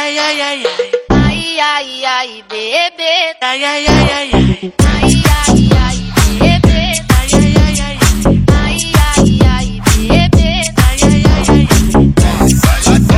ai, ai, ai, ai. Ai, ai, ai, bebê. Ai, ai, ai, ai, ai. Ai, ai, ai, bebê. Ai, ai, ai, ai, ai. Ai, ai, ai, bebê. Ai, ai, ai, ai, ai.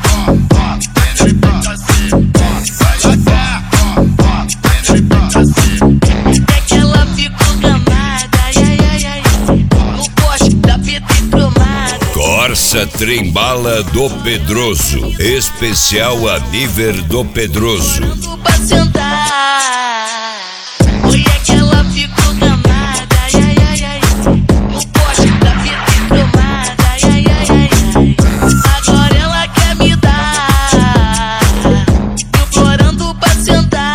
Até que ela ficou gamada. Ai, ai, ai, ai. No poste da PT cromada. Corsa Trembala do Pedroso, especial a nível do Pedroso. Tudo pra sentar. Oi, é que ela ficou gamada. Ai, ai, ai, ai. No poste da PT cromada. Ai, ai, ai, ai, ai. Agora ela quer me dar. Implorando pra sentar.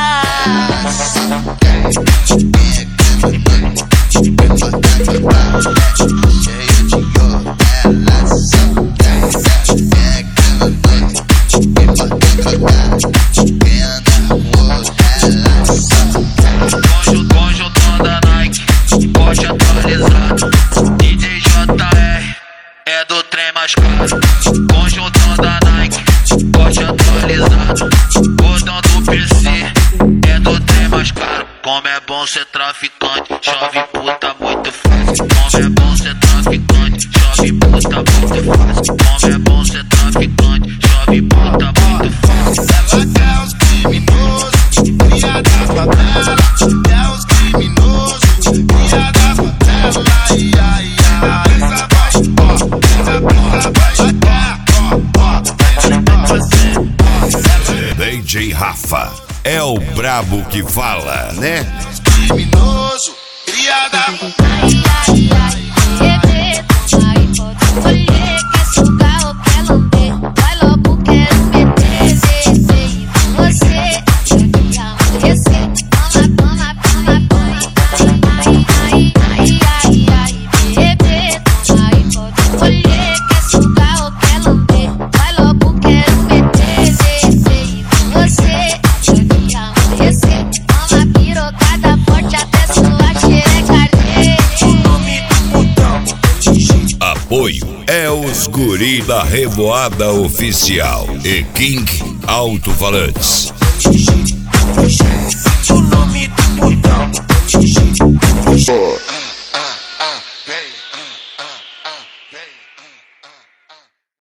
Conjuntão da Nike, Porsche atualizado. DJ JR é do trem mais caro. Conjuntão da Nike, Porsche atualizado. Botão do PC é do trem mais caro. Como é bom ser traficante, chove puta muito fácil. Como é bom ser traficante, chove puta muito fácil. Como é bom ser traficante, chove puta muito fácil. Ela quer os criminosos, cria da favela. Quer os criminosos, cria da favela. Ai, ai, ai, essa vai, essa vai, DJ Rafa é o brabo que fala, né? criminoso, cria da favela. Ai, ai, ai, bebê. Ai, pode escolher, quer sugar ou quer lamber. Vai logo, quero meter CC em você. Eu te amolecer. Toma, toma, toma, toma. Ai, ai, ai, ai, bebê. Ai, pode escolher, quer sugar ou quer lamber. Vai logo, quero meter CC em você. Eu te amolecer. Toma pirocada forte até sua xereca arder. Apoio é os guri da Revoada Oficial e King Alto-Falantes. O nome do botão.